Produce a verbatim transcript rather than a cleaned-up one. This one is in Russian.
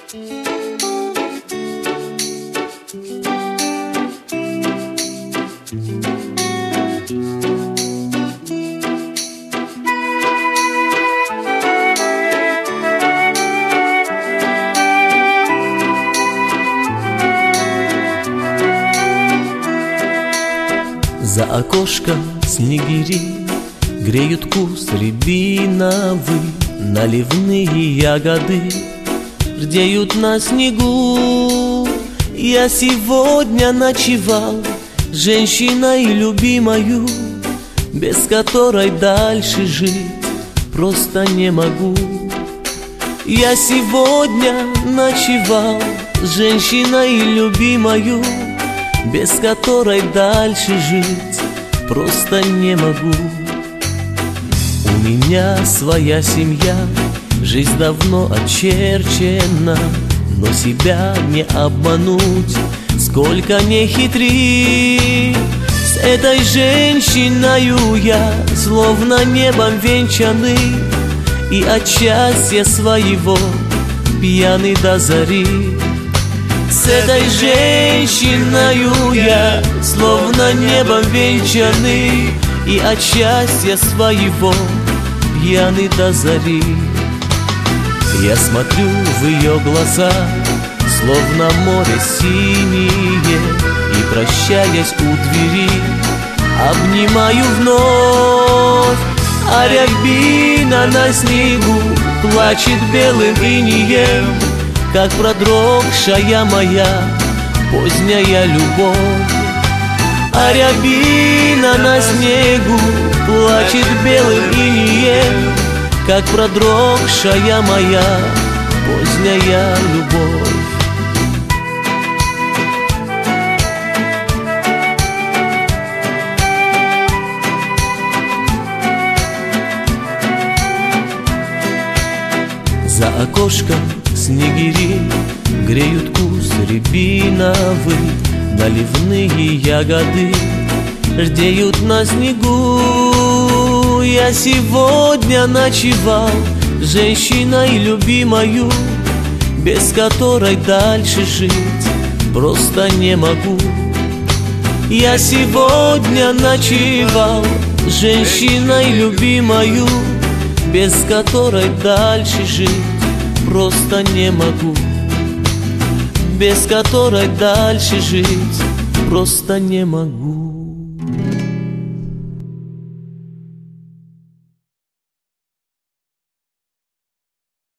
За окошком снегири греют куст рябиновый, наливные ягоды рдеют на снегу. Я сегодня ночевал с женщиной любимою, без которой дальше жить просто не могу. Я сегодня ночевал с женщиной любимою, без которой дальше жить просто не могу. У меня своя семья, жизнь давно очерчена, но себя не обмануть, сколько не хитри. С этой женщиною я словно небом венчанный, и от счастья своего пьяный до зари. С этой женщиною я словно небом венчанный, и от счастья своего пьяный до зари. Я смотрю в ее глаза, словно море синее, и, прощаясь у двери, обнимаю вновь. А рябина на снегу плачет белым инеем, как продрогшая моя поздняя любовь. А рябина на снегу плачет белым инеем, как продрогшая моя поздняя любовь. За окошком снегири греют куст рябиновый, наливные ягоды рдеют на снегу. Я сегодня ночевал с женщиной любимою, без которой дальше жить просто не могу. Я сегодня ночевал с женщиной любимою, без которой дальше жить просто не могу. Без которой дальше жить просто не могу.